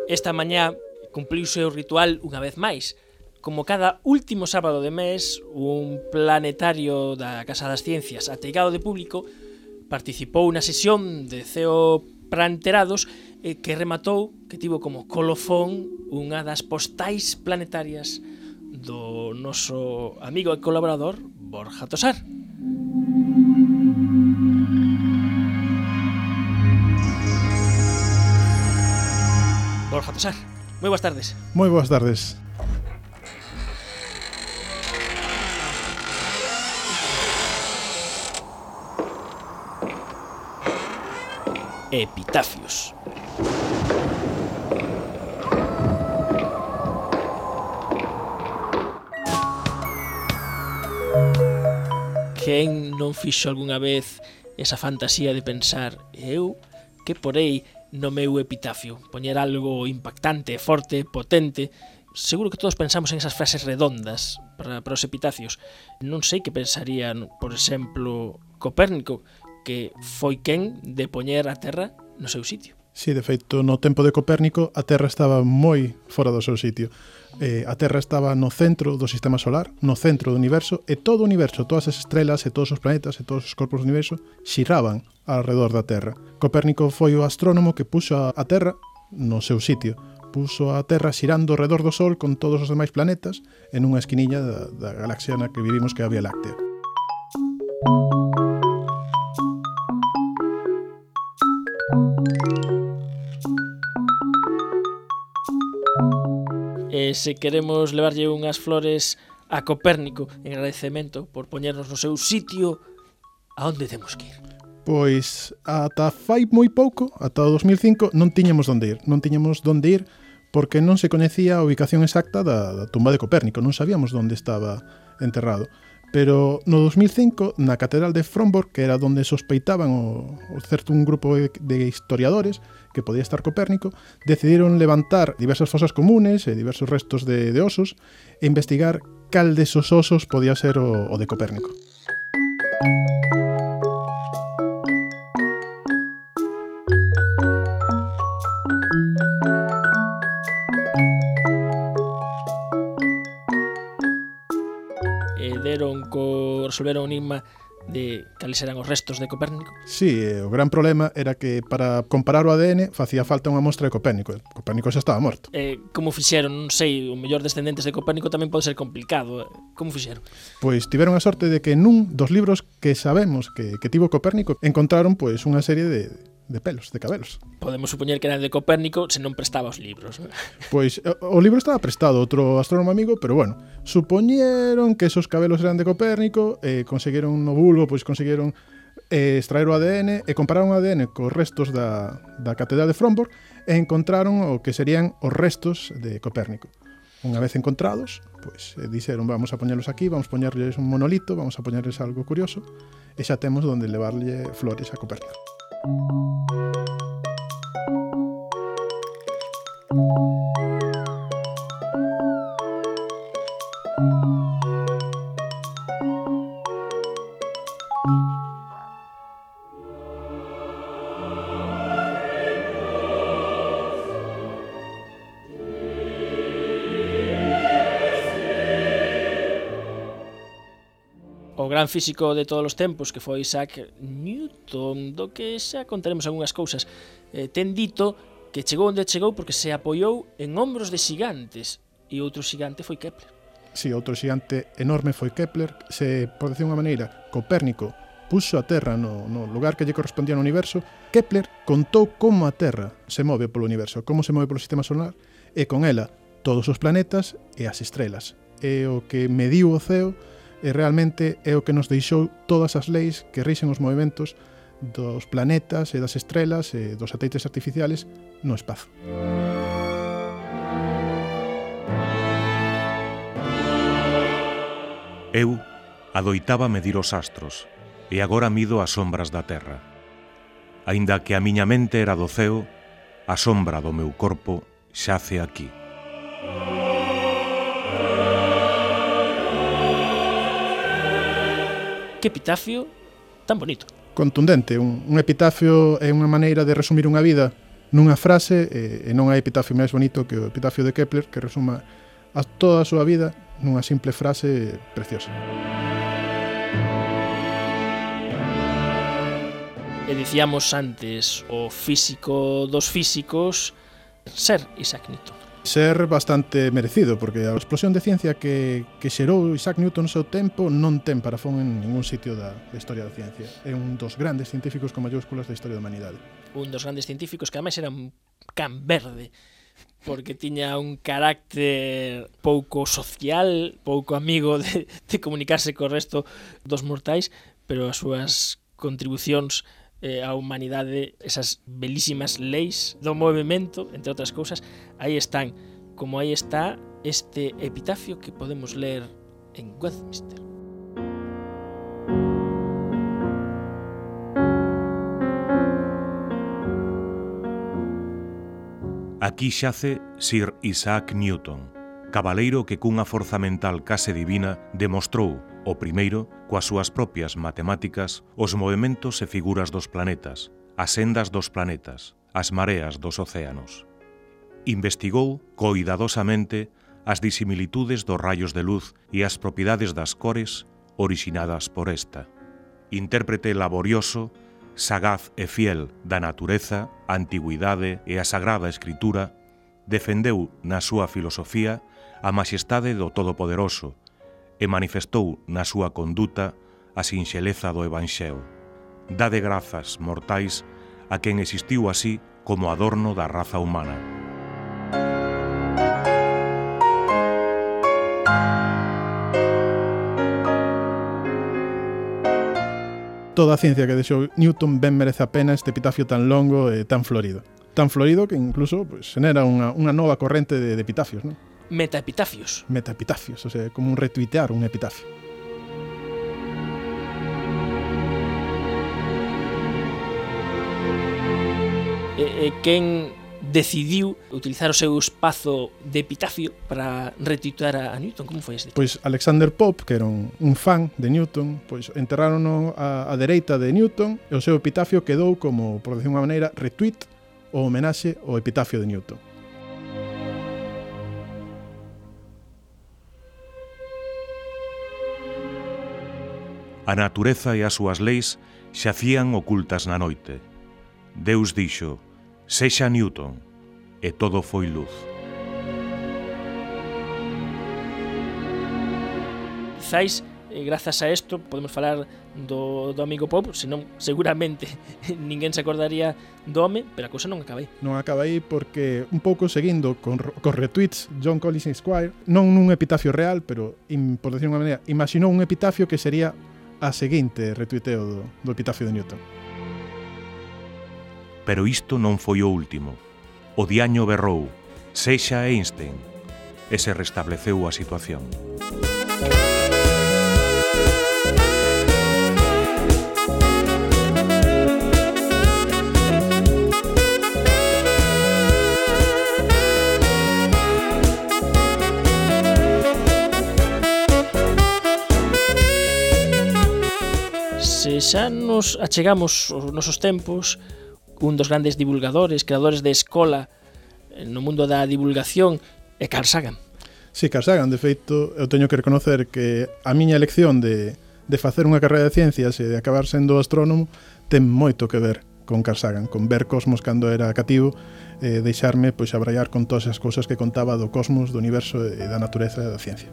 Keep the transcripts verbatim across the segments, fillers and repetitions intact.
Esta mañá cumpliuse o ritual unha vez máis. Como cada último sábado de mes, un planetario da Casa das Ciencias ateigado de público participou na sesión de Ceo Pranterados que rematou, que tivo como colofón unha das postais planetarias do noso amigo e colaborador Borja Tosar. Borja Tosar, moi boas tardes. Moi boas tardes. Epitafios. Quen non fixo algunha vez esa fantasía de pensar eu que porei no meu epitafio? Poñer algo impactante, forte, potente. Seguro que todos pensamos en esas frases redondas para, para os epitafios. Non sei que pensarían, por exemplo, Copérnico, que foi quen de poñer a Terra no seu sitio. Sí, de feito, no tempo de Copérnico a Terra estaba moi fora do seu sitio. Eh, a Terra estaba no centro do sistema solar, no centro do universo, e todo o universo, todas as estrelas e todos os planetas e todos os corpos do universo xiraban alrededor da Terra. Copérnico foi o astrónomo que puxo a Terra no seu sitio. Puxo a Terra xirando alrededor do Sol con todos os demais planetas en unha esquiniña da, da galaxia na que vivimos, que é a Vía Láctea. E se queremos levarlle unhas flores a Copérnico en agradecemento por poñernos no seu sitio, a onde temos que ir? Pois ata fai moi pouco, ata o dos mil cinco, non tiñamos onde ir. Non tiñamos onde ir porque non se coñecía a ubicación exacta da, da tumba de Copérnico. Non sabíamos onde estaba enterrado. Pero no dos mil cinco, na Catedral de Frombork, que era onde sospeitaban o, o certo un grupo de, de historiadores que podía estar Copérnico, decidiron levantar diversas fosas comunes e diversos restos de, de osos e investigar cal desos osos podía ser o, o de Copérnico. E deron co resolveron o enigma de cales eran os restos de Copérnico. Sí, o gran problema era que para comparar o A D N facía falta unha mostra de Copérnico. Copérnico xa estaba morto. Eh, como fixeron? Non sei, o mellor descendentes de Copérnico tamén pode ser complicado. Como fixeron? Pois tiveron a sorte de que nun dos libros que sabemos que, que tivo Copérnico encontraron pois unha serie de, de pelos, de cabelos. Podemos supoñer que eran de Copérnico se non prestaba os libros. Pois o, o libro estaba prestado a outro astrónomo amigo, pero bueno, supoñeron que esos cabelos eran de Copérnico e conseguiron no bulbo, pois conseguiron eh, extraer o A D N e compararon o A D N cos restos da, da Catedral de Frombork e encontraron o que serían os restos de Copérnico. Unha vez encontrados, pois eh, dixeron, vamos a poñerlos aquí, vamos a poñerles un monolito, vamos a poñerles algo curioso e xa temos onde levarlle flores a Copérnico. O gran físico de todos os tempos, que foi Isaac Newton, do que xa contaremos algunhas cousas, eh, ten dito que chegou onde chegou porque se apoiou en hombros de xigantes, e outro xigante foi Kepler. Si, outro xigante enorme foi Kepler. Se, por decir unha maneira, Copérnico puxo a Terra no, no lugar que lle correspondía no universo, Kepler contou como a Terra se move polo universo, como se move polo sistema solar, e con ela todos os planetas e as estrelas. E o que mediu o ceo e realmente é o que nos deixou todas as leis que rixen os movementos dos planetas e das estrelas e dos satélites artificiales no espazo. Eu adoitaba medir os astros e agora mido as sombras da terra. Aínda que a miña mente era do ceo, a sombra do meu corpo xace aquí. Que epitafio tan bonito. Contundente, un, un epitafio é unha maneira de resumir unha vida nunha frase, e, e non hai epitafio máis bonito que o epitafio de Kepler, que resuma a toda a súa vida nunha simple frase preciosa. E dicíamos antes, o físico dos físicos, ser Isaac Newton. Ser bastante merecido, porque a explosión de ciencia que, que xerou Isaac Newton no seu tempo non ten parafón en ningún sitio da, da historia da ciencia. É un dos grandes científicos con mayúsculas da historia da humanidade. Un dos grandes científicos que ademais era un can verde, porque tiña un carácter pouco social, pouco amigo de, de comunicarse co resto dos mortais, pero as súas contribucións a humanidade, esas belísimas leis do movimento, entre outras cousas, aí están, como aí está este epitafio que podemos ler en Westminster. Aquí xace Sir Isaac Newton, cabaleiro que cunha forza mental case divina demostrou, o primeiro, coas súas propias matemáticas, os movementos e figuras dos planetas, as sendas dos planetas, as mareas dos océanos. Investigou coidadosamente as disimilitudes dos rayos de luz e as propiedades das cores orixinadas por esta. Intérprete laborioso, sagaz e fiel da natureza, a antigüidade e a sagrada escritura, defendeu na súa filosofía a maxestade do Todopoderoso e manifestou na súa conduta a sinxeleza do Evanxeo. Dade grazas, mortais, a quen existiu así como adorno da raza humana. Toda a ciencia que deixou Newton ben merece a pena este epitafio tan longo e tan florido. Tan florido que incluso pues, genera unha, unha nova corrente de, de epitafios, non? Metaepitafios. Metaepitafios, o sea, como un retuitear un epitafio. E, e quen decidiu utilizar o seu espazo de epitafio para retuitear a, a Newton? Como foi este? Pois Alexander Pope, que era un, un fan de Newton, pois enterrarono a, a dereita de Newton e o seu epitafio quedou como, por decir unha maneira, retweet ou homenaxe ao epitafio de Newton. A natureza e as súas leis xacían ocultas na noite. Deus dixo, sexa Newton, e todo foi luz. Quizáis, eh, grazas a isto, podemos falar do, do amigo Pope, senón seguramente ninguén se acordaría do home, pero a cousa non acaba aí. Non acaba aí porque un pouco seguindo con, con retweets John Collins Esquire, non nun epitafio real, pero, in, por decir unha maneira, imaginou un epitafio que sería a seguinte retuiteo do, do epitafio de Newton. Pero isto non foi o último. O diaño berrou, sexa Einstein, e se restableceu a situación. Se xa nos achegamos aos nosos tempos, un dos grandes divulgadores, creadores de escola no mundo da divulgación é Carl Sagan. Si, Carl Sagan, de feito, eu teño que reconocer que a miña elección de, de facer unha carreira de ciencias e de acabar sendo astrónomo ten moito que ver con Carl Sagan, con ver cosmos cando era cativo e deixarme pois abraiar con todas as cousas que contaba do cosmos, do universo e da natureza e da ciencia.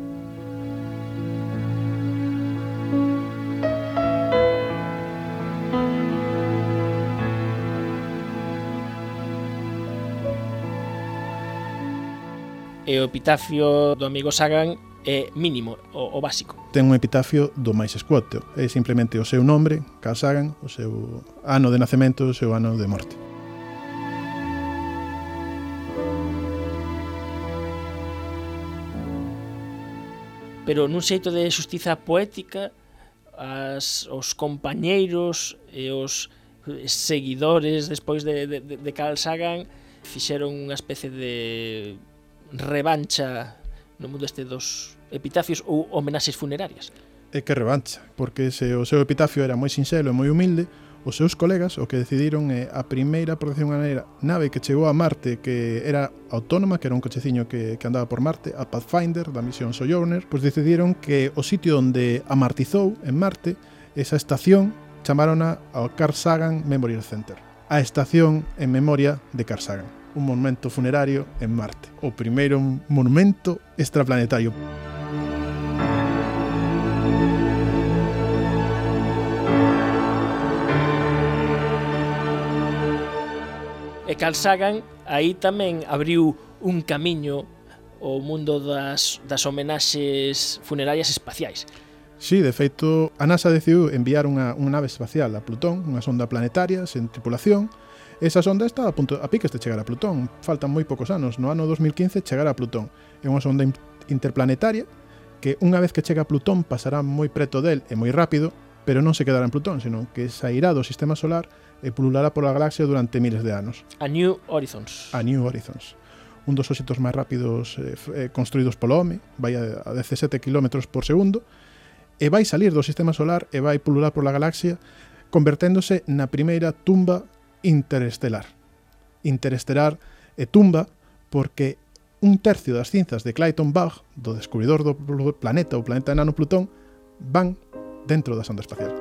E o epitafio do amigo Sagan é mínimo, o, o básico. Ten un epitafio do máis escuoto, é simplemente o seu nome, Carl Sagan, o seu ano de nacemento e o seu ano de morte. Pero nun xeito de xustiza poética, as, os compañeiros e os seguidores despois de, de, de Carl Sagan fixeron unha especie de revancha no mundo este dos epitafios ou homenaxes funerarias. É que revancha, porque se o seu epitafio era moi sinxelo e moi humilde, Os seus colegas o que decidiron é a primeira, por decir unha maneira, nave que chegou a Marte, que era autónoma, que era un cocheciño que, que andaba por Marte, a Pathfinder da misión Sojourner, pois decidiron que o sitio onde amartizou en Marte, esa estación, chamárona ao Carl Sagan Memorial Center, a estación en memoria de Carl Sagan, un monumento funerario en Marte, o primeiro monumento extraplanetario. E Carl Sagan aí tamén abriu un camiño ao mundo das, das homenaxes funerarias espaciais. Sí, de feito, a NASA decidiu enviar unha, unha nave espacial a Plutón, unha sonda planetaria sen tripulación. Esa sonda está a, punto, a piques de chegar a Plutón. Faltan moi poucos anos. No ano dos mil quince chegará a Plutón. É unha sonda interplanetaria que unha vez que chega a Plutón pasará moi preto del e moi rápido, pero non se quedará en Plutón, senón que sairá do sistema solar e pululará pola galaxia durante miles de anos. A New Horizons. A New Horizons. Un dos obxectos máis rápidos eh, construídos polo home, vai a, a dezasete kilómetros por segundo, e vai salir do sistema solar e vai pulular pola galaxia, converténdose na primeira tumba interestelar. Interestelar e tumba porque un tercio das cinzas de Clayton Bugh, do descubridor do planeta, o planeta enano Plutón, van dentro da sonda espacial.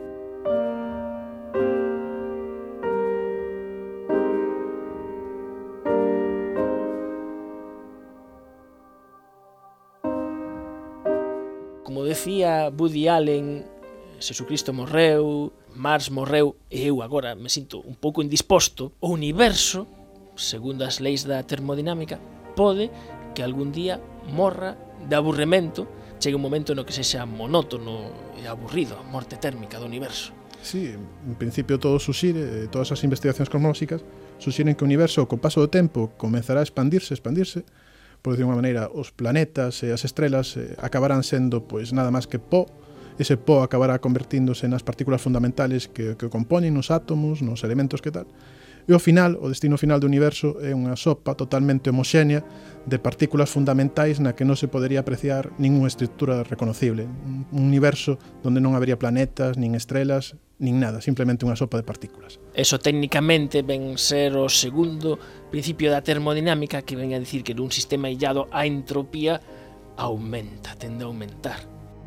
Como decía Woody Allen, Jesucristo morreu, Mars morreu e eu agora me sinto un pouco indisposto. O universo, segundo as leis da termodinámica, pode que algún día morra de aburrimento, chegue un momento no que sexa monótono e aburrido, a morte térmica do universo. Sí, en principio todo suxire, todas as investigacións cosmolóxicas suxiren que o universo co paso do tempo comenzará a expandirse, expandirse, por decir unha maneira, os planetas e as estrelas eh, acabarán sendo pois nada máis que pó. Ese pó acabará convertíndose nas partículas fundamentales que, que o compoñen, nos átomos, nos elementos que tal. E ao final, o destino final do universo é unha sopa totalmente homoxénea de partículas fundamentais na que non se podería apreciar ningunha estructura reconocible. Un universo onde non habería planetas, nin estrelas, nin nada, simplemente unha sopa de partículas. Eso técnicamente ven ser o segundo principio da termodinámica, que ven a dicir que nun sistema illado a entropía aumenta, tende a aumentar.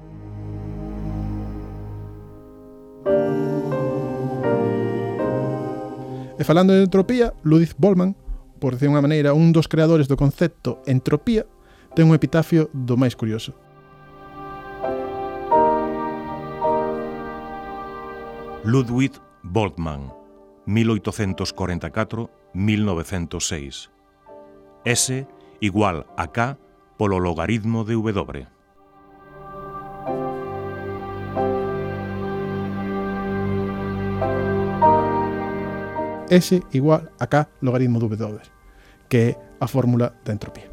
E falando de entropía, Ludwig Boltzmann, por decir unha maneira, un dos creadores do concepto entropía, ten un epitafio do máis curioso. Ludwig Boltzmann, mil oitocentos corenta e catro a mil novecentos seis. S igual a K polo logaritmo de W. S igual a K logaritmo de W, que é a fórmula da entropía.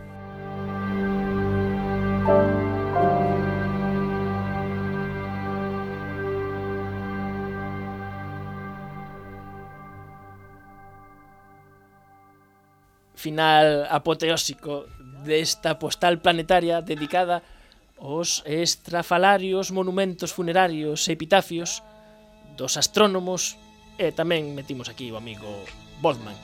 Final apoteósico desta postal planetaria dedicada aos estrafalarios monumentos funerarios e epitafios dos astrónomos. E tamén metimos aquí o amigo Boltzmann.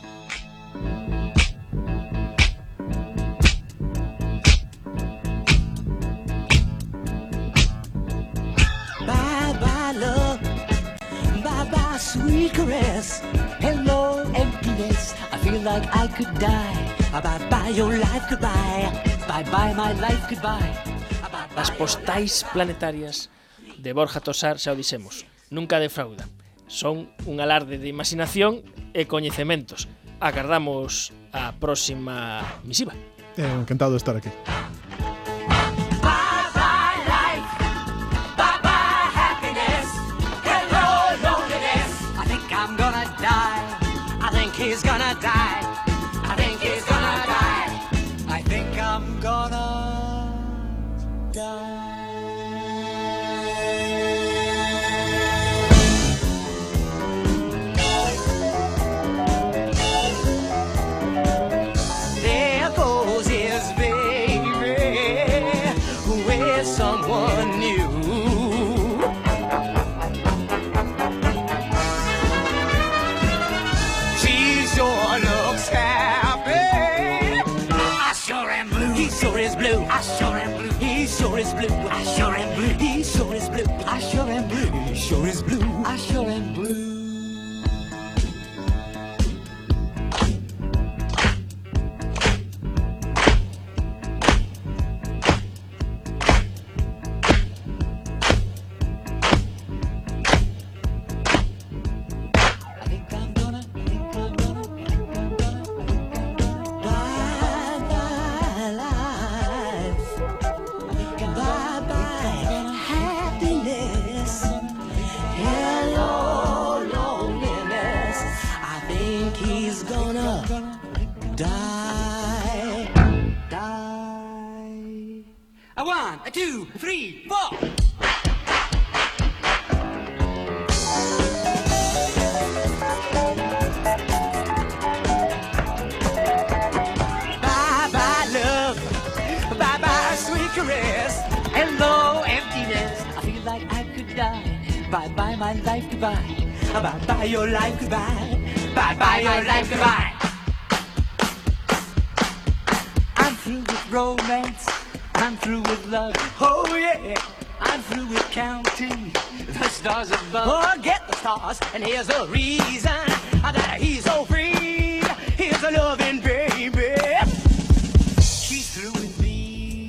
Bye bye love, bye bye sweet caress. Hello emptiness, I feel like I could die. Bye bye your life goodbye, bye bye my life goodbye. As postais planetarias de Borja Tosar, xa o dixemos, nunca defraudan. Son un alarde de imaginación e coñecementos. Agardamos a próxima misiva. Eh, encantado de estar aquí. Bye bye life, bye bye happiness. Hello loneliness. I think I'm gonna die. I think he's gonna die. I think he's gonna die. I think I'm gonna die. Someone new. is blue. I sure am blue. He sure is blue. I sure am blue. He sure is blue. I sure am blue. A two, three, four. Bye-bye, love. Bye-bye, sweet caress. Hello, emptiness. I feel like I could die. Bye-bye, my life, goodbye. Bye-bye, your life, goodbye. Bye-bye, your life, goodbye. I'm through with romance. I'm through with love, oh yeah. I'm through with counting the stars above. Forget the stars, and here's the reason that he's so free. Here's a loving baby. She's through with me.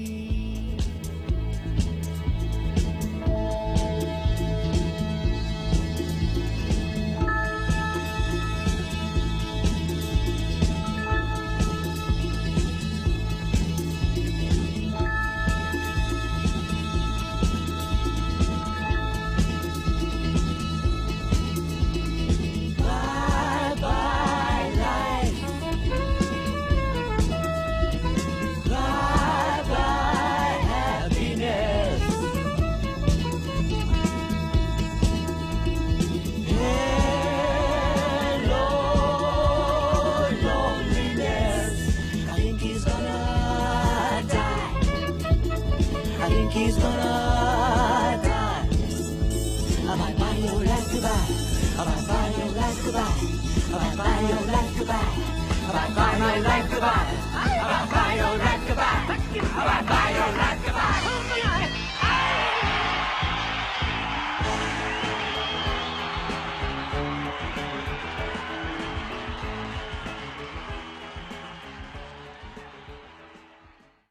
He's gonna die. Bye-bye, your life goodbye. Bye-bye, your life goodbye. Bye-bye, your life goodbye. Bye-bye, my life goodbye.